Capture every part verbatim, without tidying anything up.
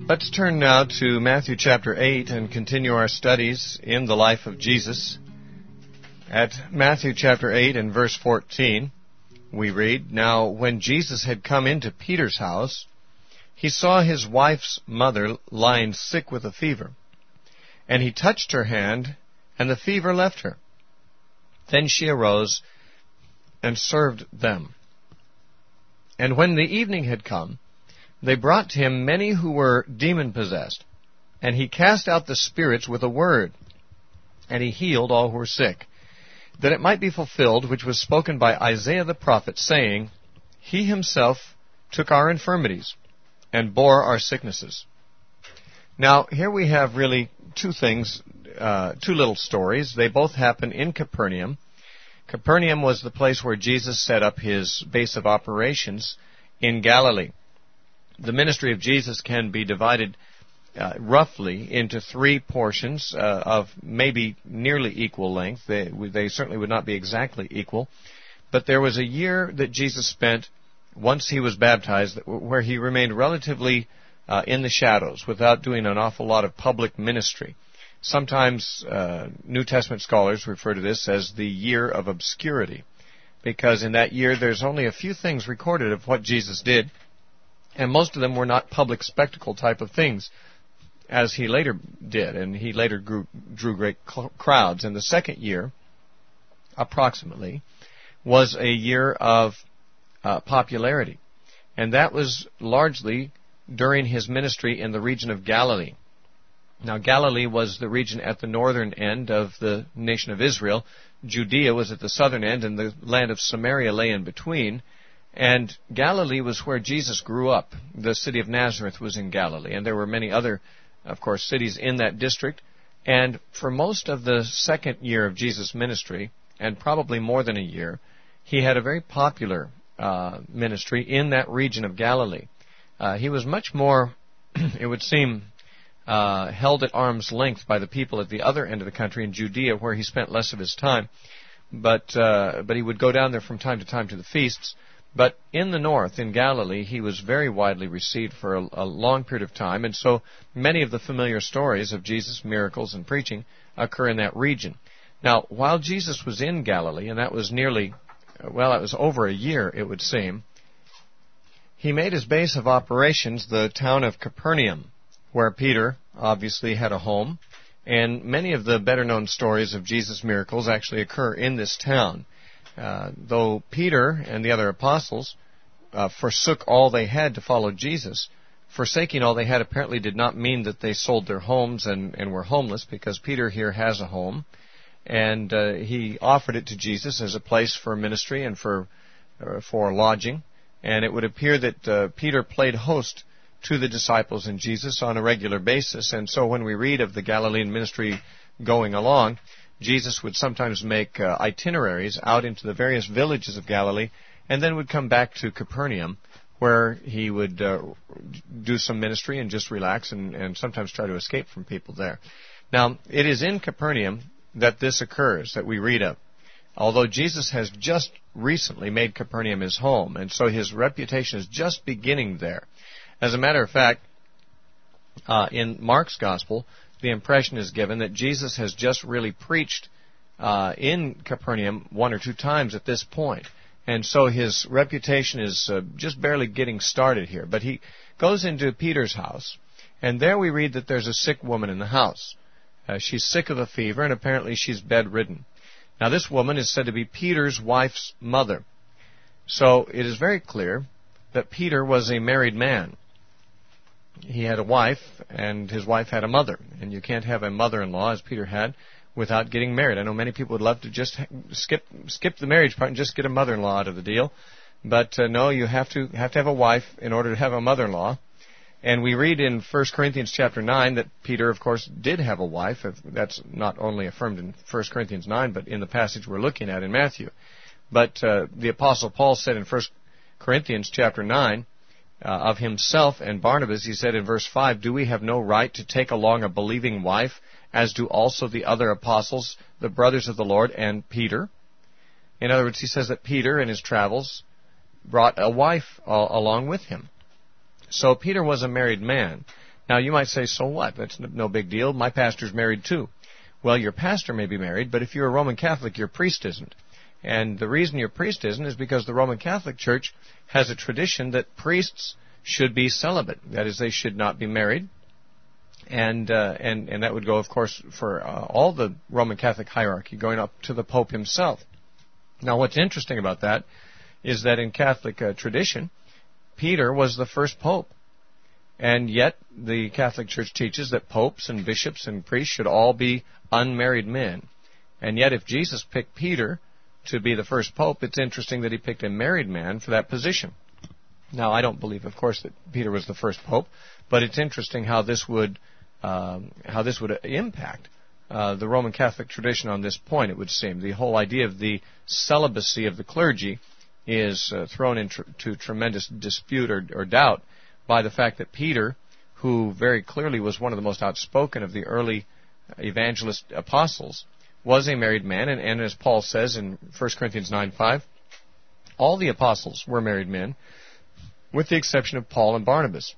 Let's turn now to Matthew chapter eight and continue our studies in the life of Jesus. At Matthew chapter eight and verse fourteen, we read, "Now when Jesus had come into Peter's house, he saw his wife's mother lying sick with a fever. And he touched her hand, and the fever left her. Then she arose and served them. And when the evening had come, they brought to him many who were demon-possessed. And he cast out the spirits with a word, and he healed all who were sick, that it might be fulfilled which was spoken by Isaiah the prophet, saying, He himself took our infirmities and bore our sicknesses." Now, here we have really two things, uh, two little stories. They both happen in Capernaum. Capernaum was the place where Jesus set up his base of operations in Galilee. The ministry of Jesus can be divided uh, roughly into three portions uh, of maybe nearly equal length. They, they certainly would not be exactly equal. But there was a year that Jesus spent once he was baptized where he remained relatively uh, in the shadows without doing an awful lot of public ministry. Sometimes uh, New Testament scholars refer to this as the year of obscurity, because in that year there's only a few things recorded of what Jesus did, and most of them were not public spectacle type of things, as he later did, and he later grew, drew great cl- crowds. And the second year, approximately, was a year of uh, popularity, and that was largely during his ministry in the region of Galilee. Now, Galilee was the region at the northern end of the nation of Israel. Judea was at the southern end, and the land of Samaria lay in between. And Galilee was where Jesus grew up. The city of Nazareth was in Galilee, and there were many other, of course, cities in that district. And for most of the second year of Jesus' ministry, and probably more than a year, he had a very popular uh, ministry in that region of Galilee. Uh, he was much more, it would seem, Uh, held at arm's length by the people at the other end of the country in Judea, where he spent less of his time. But uh, but he would go down there from time to time to the feasts. But in the north, in Galilee, he was very widely received for a, a long period of time. And so many of the familiar stories of Jesus' miracles and preaching occur in that region. Now, while Jesus was in Galilee, and that was nearly, well, that was over a year, it would seem, he made his base of operations the town of Capernaum, where Peter obviously had a home, and many of the better-known stories of Jesus' miracles actually occur in this town. Uh, though Peter and the other apostles uh, forsook all they had to follow Jesus, forsaking all they had apparently did not mean that they sold their homes and, and were homeless, because Peter here has a home, and uh, he offered it to Jesus as a place for ministry and for, uh, for lodging. And it would appear that uh, Peter played host to the disciples and Jesus on a regular basis. And so when we read of the Galilean ministry going along, Jesus would sometimes make uh, itineraries out into the various villages of Galilee, and then would come back to Capernaum, where he would uh, do some ministry and just relax and, and sometimes try to escape from people there. Now, it is in Capernaum that this occurs, that we read of, although Jesus has just recently made Capernaum his home, and so his reputation is just beginning there. As a matter of fact, uh, in Mark's Gospel, the impression is given that Jesus has just really preached uh, in Capernaum one or two times at this point. And so his reputation is uh, just barely getting started here. But he goes into Peter's house, and there we read that there's a sick woman in the house. Uh, she's sick of a fever, and apparently she's bedridden. Now, this woman is said to be Peter's wife's mother. So it is very clear that Peter was a married man. He had a wife, and his wife had a mother. And you can't have a mother-in-law, as Peter had, without getting married. I know many people would love to just skip skip the marriage part and just get a mother-in-law out of the deal. But uh, no, you have to have to have a wife in order to have a mother-in-law. And we read in First Corinthians chapter nine that Peter, of course, did have a wife. That's not only affirmed in First Corinthians nine, but in the passage we're looking at in Matthew. But uh, the Apostle Paul said in First Corinthians chapter nine, Uh, of himself and Barnabas, he said in verse five, "Do we have no right to take along a believing wife, as do also the other apostles, the brothers of the Lord, and Peter?" In other words, he says that Peter in his travels brought a wife uh, along with him. So Peter was a married man. Now, you might say, so what? That's no big deal. My pastor's married too. Well, your pastor may be married, but if you're a Roman Catholic, your priest isn't. And the reason your priest isn't is because the Roman Catholic Church has a tradition that priests should be celibate. That is, they should not be married. And uh, and and that would go, of course, for uh, all the Roman Catholic hierarchy, going up to the Pope himself. Now, what's interesting about that is that in Catholic uh, tradition, Peter was the first pope. And yet, the Catholic Church teaches that popes and bishops and priests should all be unmarried men. And yet, if Jesus picked Peter to be the first pope, it's interesting that he picked a married man for that position. Now, I don't believe, of course, that Peter was the first pope, but it's interesting how this would um, how this would impact uh, the Roman Catholic tradition on this point. It would seem the whole idea of the celibacy of the clergy is uh, thrown into tr- tremendous dispute or, or doubt by the fact that Peter, who very clearly was one of the most outspoken of the early evangelist apostles, was a married man, and, and as Paul says in First Corinthians nine five, all the apostles were married men, with the exception of Paul and Barnabas.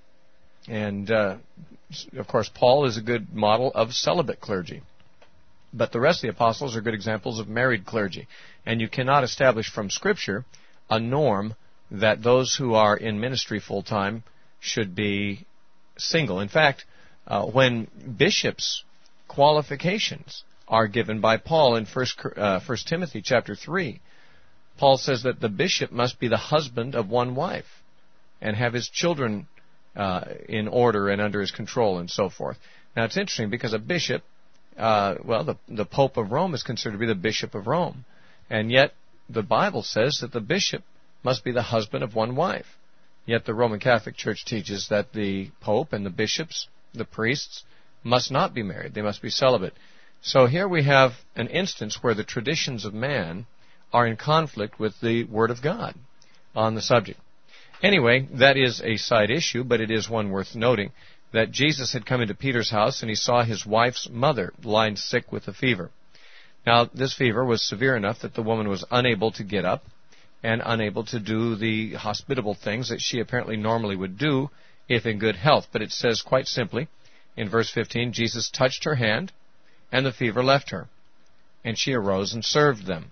And, uh, of course, Paul is a good model of celibate clergy. But the rest of the apostles are good examples of married clergy. And you cannot establish from Scripture a norm that those who are in ministry full-time should be single. In fact, uh, when bishops' qualifications are given by Paul in First, uh, First Timothy chapter three, Paul says that the bishop must be the husband of one wife and have his children uh, in order and under his control and so forth. Now, it's interesting because a bishop, uh, well, the, the Pope of Rome is considered to be the Bishop of Rome. And yet, the Bible says that the bishop must be the husband of one wife. Yet the Roman Catholic Church teaches that the Pope and the bishops, the priests, must not be married. They must be celibate. So here we have an instance where the traditions of man are in conflict with the Word of God on the subject. Anyway, that is a side issue, but it is one worth noting, that Jesus had come into Peter's house and he saw his wife's mother lying sick with a fever. Now, this fever was severe enough that the woman was unable to get up and unable to do the hospitable things that she apparently normally would do if in good health. But it says quite simply, in verse fifteen, Jesus touched her hand, and the fever left her, and she arose and served them.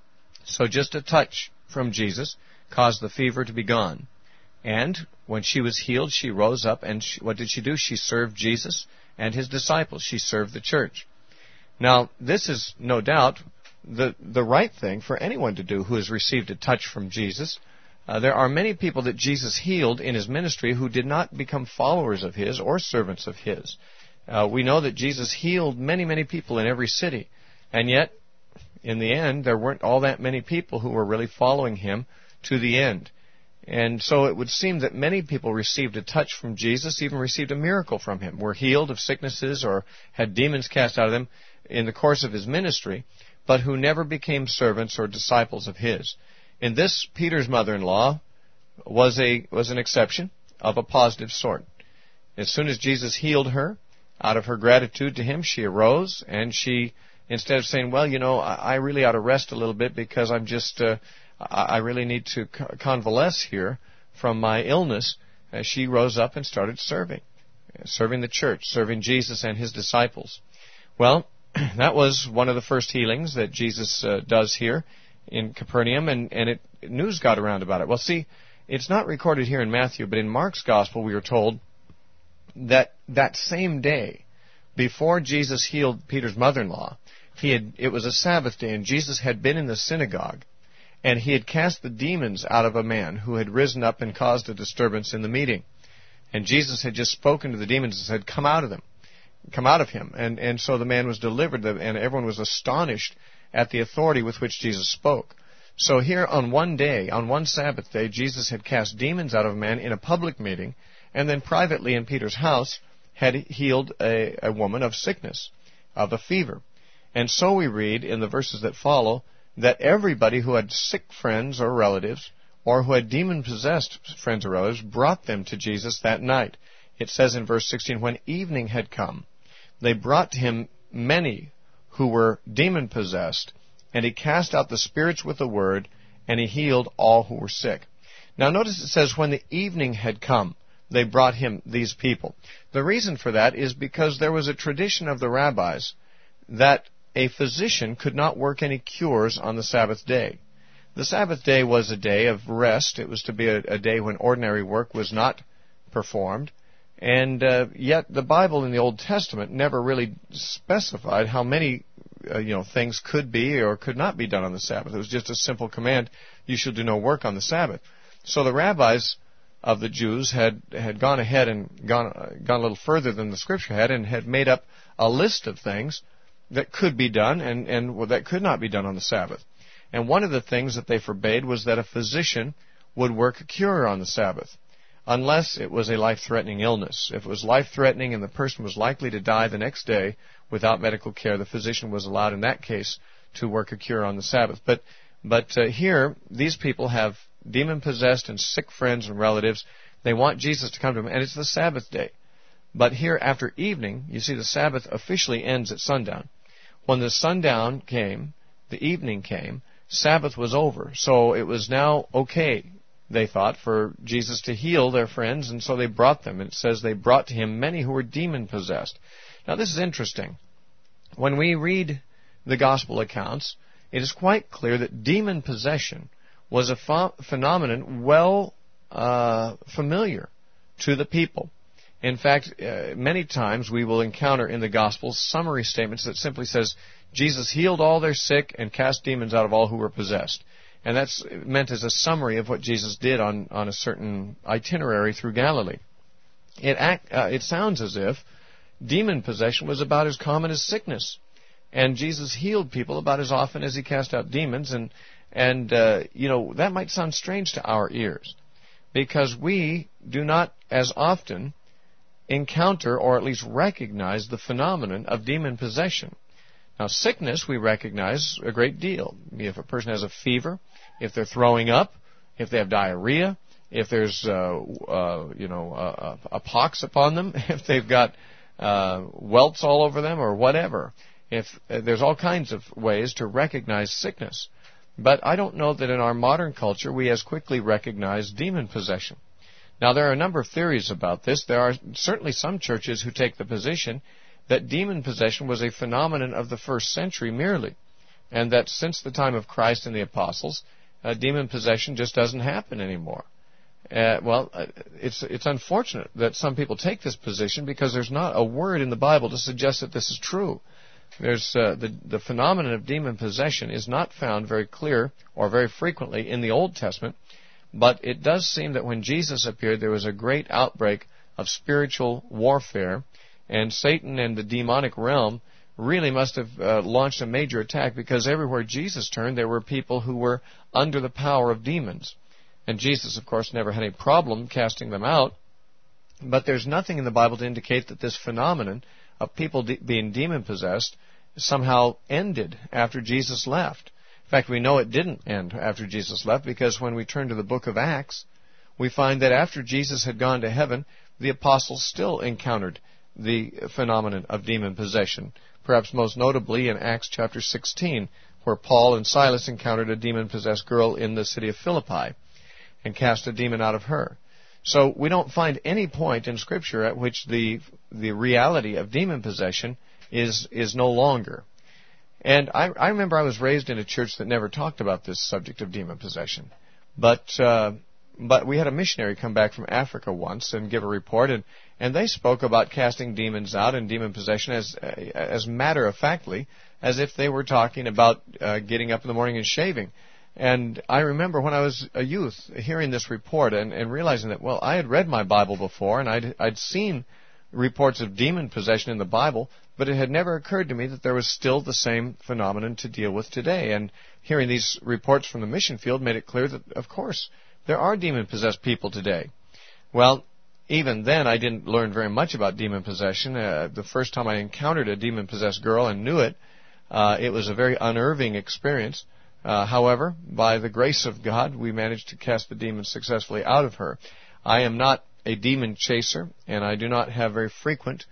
So just a touch from Jesus caused the fever to be gone. And when she was healed, she rose up, and she, what did she do? She served Jesus and his disciples. She served the church. Now, this is no doubt the the right thing for anyone to do who has received a touch from Jesus. Uh, there are many people that Jesus healed in his ministry who did not become followers of his or servants of his. Uh, we know that Jesus healed many, many people in every city, and yet, in the end, there weren't all that many people who were really following him to the end. And so it would seem that many people received a touch from Jesus, even received a miracle from him, were healed of sicknesses or had demons cast out of them in the course of his ministry, but who never became servants or disciples of his. In this, Peter's mother-in-law was a was an exception of a positive sort. As soon as Jesus healed her, out of her gratitude to him, she arose, and she, instead of saying, well, you know, I really ought to rest a little bit because I'm just, uh, I really need to convalesce here from my illness, uh, she rose up and started serving, serving the church, serving Jesus and his disciples. Well, that was one of the first healings that Jesus uh, does here in Capernaum, and, and it, news got around about it. Well, see, it's not recorded here in Matthew, but in Mark's Gospel we are told that that same day, before Jesus healed Peter's mother-in-law, he had, it was a Sabbath day, and Jesus had been in the synagogue, and he had cast the demons out of a man who had risen up and caused a disturbance in the meeting. And Jesus had just spoken to the demons and said, come out of them. Come out of him. And, and so the man was delivered, and everyone was astonished at the authority with which Jesus spoke. So here on one day, on one Sabbath day, Jesus had cast demons out of a man in a public meeting, and then privately in Peter's house had healed a, a woman of sickness, of a fever. And so we read in the verses that follow that everybody who had sick friends or relatives, or who had demon-possessed friends or relatives, brought them to Jesus that night. It says in verse sixteen, when evening had come, they brought to him many who were demon-possessed, and he cast out the spirits with a word, and he healed all who were sick. Now notice it says, when the evening had come. they brought him these people. The reason for that is because there was a tradition of the rabbis that a physician could not work any cures on the Sabbath day. The Sabbath day was a day of rest. It was to be a, a day when ordinary work was not performed. And uh, yet the Bible in the Old Testament never really specified how many uh, you know, things could be or could not be done on the Sabbath. It was just a simple command, you shall do no work on the Sabbath. So the rabbis of the Jews had, had gone ahead and gone, uh, gone a little further than the Scripture had and had made up a list of things that could be done and, and well, that could not be done on the Sabbath. And one of the things that they forbade was that a physician would work a cure on the Sabbath, unless it was a life-threatening illness. If it was life-threatening and the person was likely to die the next day without medical care, the physician was allowed in that case to work a cure on the Sabbath. But but uh, here, these people have demon-possessed and sick friends and relatives. They want Jesus to come to them, and it's the Sabbath day. But here, after evening, you see the Sabbath officially ends at sundown. When the sundown came, the evening came, Sabbath was over. So it was now okay, they thought, for Jesus to heal their friends, and so they brought them. It says they brought to him many who were demon-possessed. Now this is interesting. When we read the gospel accounts, it is quite clear that demon possession was a ph- phenomenon well uh, familiar to the people. In fact, uh, many times we will encounter in the Gospels summary statements that simply says, Jesus healed all their sick and cast demons out of all who were possessed. And that's meant as a summary of what Jesus did on, on a certain itinerary through Galilee. It, act, uh, it sounds as if demon possession was about as common as sickness. And Jesus healed people about as often as he cast out demons. And, and uh, you know, that might sound strange to our ears, because we do not as often encounter or at least recognize the phenomenon of demon possession. Now, sickness we recognize a great deal. If a person has a fever, if they're throwing up, if they have diarrhea, if there's uh, uh, you know a, a pox upon them, if they've got uh, welts all over them or whatever. If uh, there's all kinds of ways to recognize sickness. But I don't know that in our modern culture we as quickly recognize demon possession. Now, there are a number of theories about this. There are certainly some churches who take the position that demon possession was a phenomenon of the first century merely, and that since the time of Christ and the apostles, uh, demon possession just doesn't happen anymore. Uh, well, uh, it's it's unfortunate that some people take this position, because there's not a word in the Bible to suggest that this is true. There's uh, the the phenomenon of demon possession is not found very clear or very frequently in the Old Testament, but it does seem that when Jesus appeared, there was a great outbreak of spiritual warfare, and Satan and the demonic realm really must have uh, launched a major attack, because everywhere Jesus turned, there were people who were under the power of demons. And Jesus, of course, never had any problem casting them out, but there's nothing in the Bible to indicate that this phenomenon of people de- being demon-possessed somehow ended after Jesus left. In fact, we know it didn't end after Jesus left, because when we turn to the book of Acts, we find that after Jesus had gone to heaven, the apostles still encountered the phenomenon of demon possession, perhaps most notably in Acts chapter sixteen, where Paul and Silas encountered a demon-possessed girl in the city of Philippi and cast a demon out of her. So we don't find any point in Scripture at which the the reality of demon possession is is no longer. And I, I remember I was raised in a church that never talked about this subject of demon possession. But uh, but we had a missionary come back from Africa once and give a report, and, and they spoke about casting demons out and demon possession as as matter-of-factly as if they were talking about uh, getting up in the morning and shaving. And I remember when I was a youth hearing this report and, and realizing that, well, I had read my Bible before, and I'd, I'd seen reports of demon possession in the Bible, but it had never occurred to me that there was still the same phenomenon to deal with today. And hearing these reports from the mission field made it clear that, of course, there are demon-possessed people today. Well, even then, I didn't learn very much about demon possession. Uh, the first time I encountered a demon-possessed girl and knew it, uh, it was a very unnerving experience. Uh, however, by the grace of God, we managed to cast the demon successfully out of her. I am not a demon chaser, and I do not have very frequent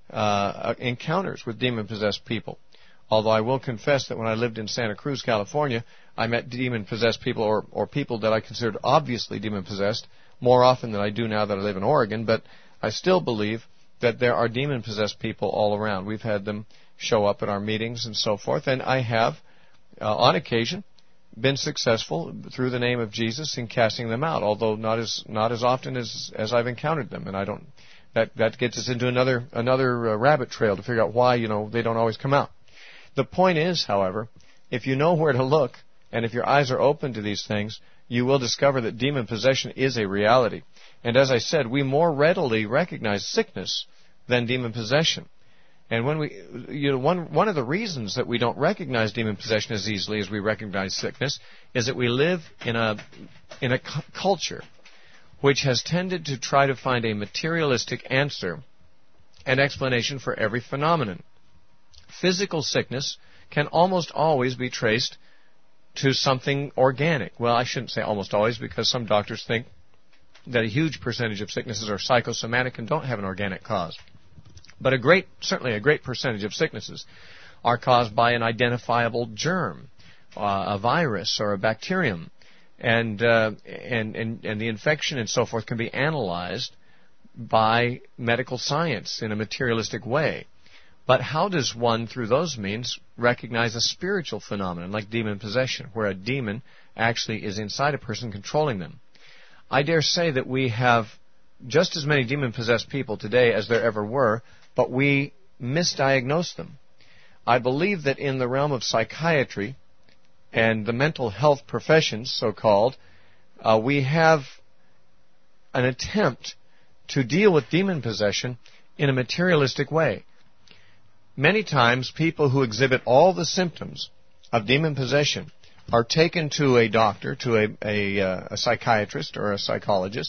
uh, encounters with demon-possessed people. Although I will confess that when I lived in Santa Cruz, California, I met demon-possessed people, or, or people that I considered obviously demon-possessed, more often than I do now that I live in Oregon, but I still believe that there are demon-possessed people all around. We've had them show up at our meetings and so forth, and I have, uh, on occasion, been successful through the name of Jesus in casting them out, although not as not as often as as I've encountered them, and I don't. That that gets us into another another uh, rabbit trail to figure out why you know they don't always come out. The point is, however, if you know where to look, and if your eyes are open to these things, you will discover that demon possession is a reality. And as I said, we more readily recognize sickness than demon possession. And when we, you know, one one of the reasons that we don't recognize demon possession as easily as we recognize sickness is that we live in a in a cu- culture which has tended to try to find a materialistic answer and explanation for every phenomenon. Physical sickness can almost always be traced to something organic. Well, I shouldn't say almost always, because some doctors think that a huge percentage of sicknesses are psychosomatic and don't have an organic cause. But a great, certainly a great percentage of sicknesses are caused by an identifiable germ, uh, a virus or a bacterium, and, uh, and and and the infection and so forth can be analyzed by medical science in a materialistic way. But how does one, through those means, recognize a spiritual phenomenon like demon possession, where a demon actually is inside a person controlling them? I dare say that we have just as many demon-possessed people today as there ever were, but we misdiagnose them. I believe that in the realm of psychiatry and the mental health professions, so-called, uh, we have an attempt to deal with demon possession in a materialistic way. Many times, people who exhibit all the symptoms of demon possession are taken to a doctor, to a, a, uh, a psychiatrist or a psychologist,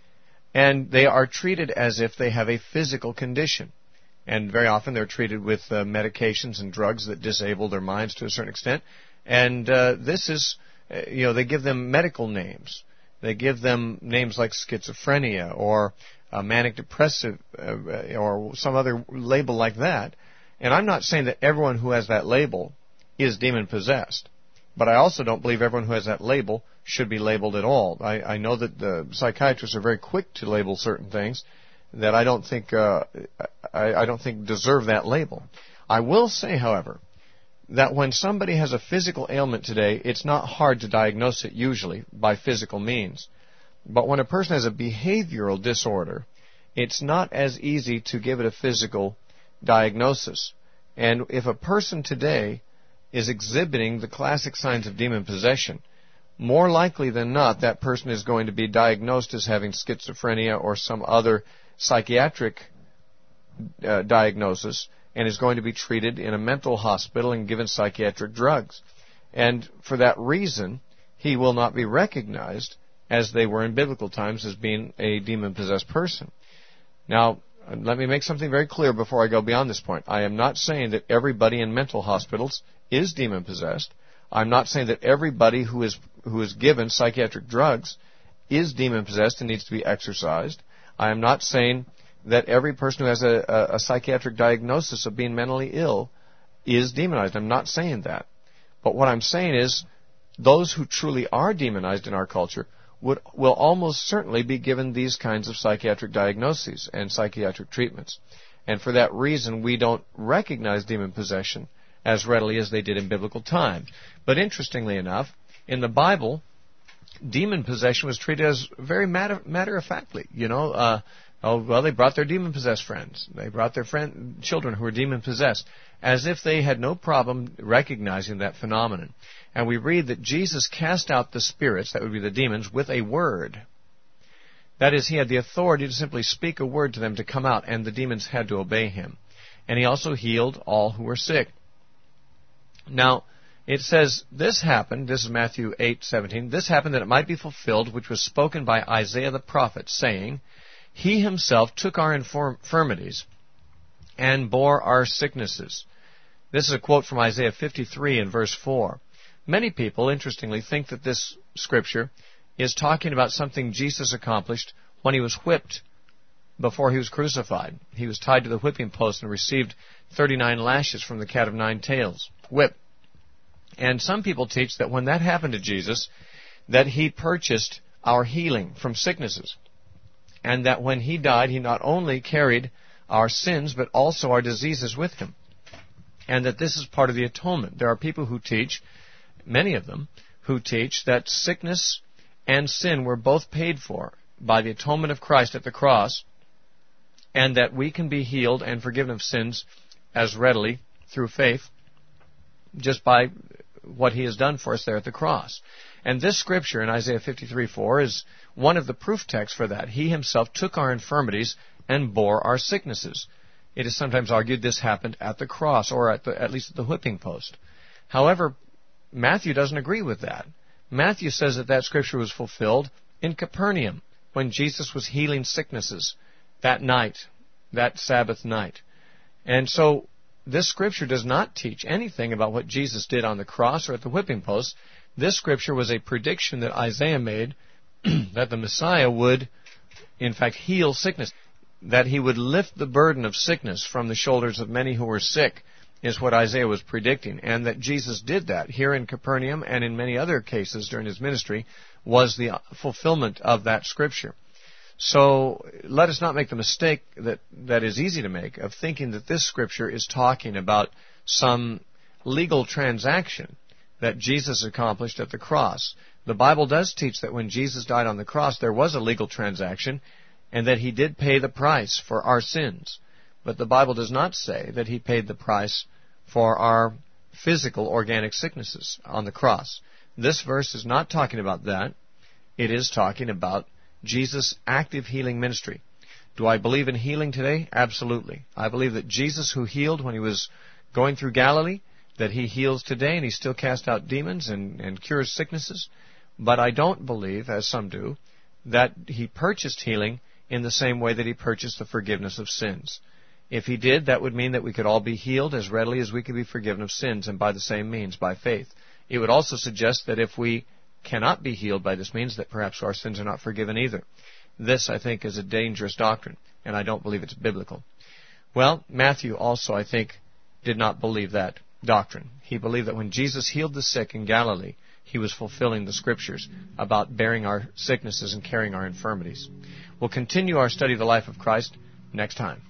and they are treated as if they have a physical condition. And very often they're treated with uh, medications and drugs that disable their minds to a certain extent. And uh, this is, uh, you know, they give them medical names. They give them names like schizophrenia or uh, manic depressive uh, or some other label like that. And I'm not saying that everyone who has that label is demon-possessed. But I also don't believe everyone who has that label should be labeled at all. I, I know that the psychiatrists are very quick to label certain things that I don't think uh, I, I don't think deserve that label. I will say, however, that when somebody has a physical ailment today, it's not hard to diagnose it usually by physical means. But when a person has a behavioral disorder, it's not as easy to give it a physical diagnosis. And if a person today is exhibiting the classic signs of demon possession, more likely than not, that person is going to be diagnosed as having schizophrenia or some other psychiatric uh, diagnosis, and is going to be treated in a mental hospital and given psychiatric drugs. And for that reason, he will not be recognized, as they were in biblical times, as being a demon-possessed person. Now, let me make something very clear before I go beyond this point. I am not saying that everybody in mental hospitals is demon-possessed. I'm not saying that everybody who is who is given psychiatric drugs is demon-possessed and needs to be exorcised. I am not saying that every person who has a, a, a psychiatric diagnosis of being mentally ill is demonized. I'm not saying that. But what I'm saying is those who truly are demonized in our culture would will almost certainly be given these kinds of psychiatric diagnoses and psychiatric treatments. And for that reason, we don't recognize demon possession as readily as they did in biblical time. But interestingly enough, in the Bible, demon possession was treated as very matter, matter-of-factly. You know, uh, oh, well, they brought their demon-possessed friends. They brought their friend, children who were demon-possessed, as if they had no problem recognizing that phenomenon. And we read that Jesus cast out the spirits, that would be the demons, with a word. That is, he had the authority to simply speak a word to them to come out, and the demons had to obey him. And he also healed all who were sick. Now, it says, this happened, this is Matthew eight seventeen, this happened that it might be fulfilled, which was spoken by Isaiah the prophet, saying, he himself took our infirmities and bore our sicknesses. This is a quote from Isaiah fifty-three in verse four. Many people, interestingly, think that this scripture is talking about something Jesus accomplished when he was whipped before he was crucified. He was tied to the whipping post and received thirty-nine lashes from the cat of nine tails, whip. And some people teach that when that happened to Jesus, that he purchased our healing from sicknesses. And that when he died, he not only carried our sins, but also our diseases with him. And that this is part of the atonement. There are people who teach, many of them, who teach that sickness and sin were both paid for by the atonement of Christ at the cross, and that we can be healed and forgiven of sins as readily through faith just by what he has done for us there at the cross. And this scripture in Isaiah fifty-three four is one of the proof texts for that. He himself took our infirmities and bore our sicknesses. It is sometimes argued this happened at the cross, or at, the, at least at the whipping post. However, Matthew doesn't agree with that. Matthew says that that scripture was fulfilled in Capernaum when Jesus was healing sicknesses that night, that Sabbath night. And so this scripture does not teach anything about what Jesus did on the cross or at the whipping post. This scripture was a prediction that Isaiah made that the Messiah would, in fact, heal sickness, that he would lift the burden of sickness from the shoulders of many who were sick, is what Isaiah was predicting. And that Jesus did that here in Capernaum and in many other cases during his ministry was the fulfillment of that scripture. So let us not make the mistake that, that is easy to make of thinking that this scripture is talking about some legal transaction that Jesus accomplished at the cross. The Bible does teach that when Jesus died on the cross, there was a legal transaction and that he did pay the price for our sins. But the Bible does not say that he paid the price for our physical organic sicknesses on the cross. This verse is not talking about that. It is talking about Jesus' active healing ministry. Do I believe in healing today? Absolutely. I believe that Jesus, who healed when he was going through Galilee, that he heals today and he still casts out demons and, and cures sicknesses. But I don't believe, as some do, that he purchased healing in the same way that he purchased the forgiveness of sins. If he did, that would mean that we could all be healed as readily as we could be forgiven of sins, and by the same means, by faith. It would also suggest that if we cannot be healed by this means, that perhaps our sins are not forgiven either. This, I think, is a dangerous doctrine, and I don't believe it's biblical. Well, Matthew also, I think, did not believe that doctrine. He believed that when Jesus healed the sick in Galilee, he was fulfilling the scriptures about bearing our sicknesses and carrying our infirmities. We'll continue our study of the life of Christ next time.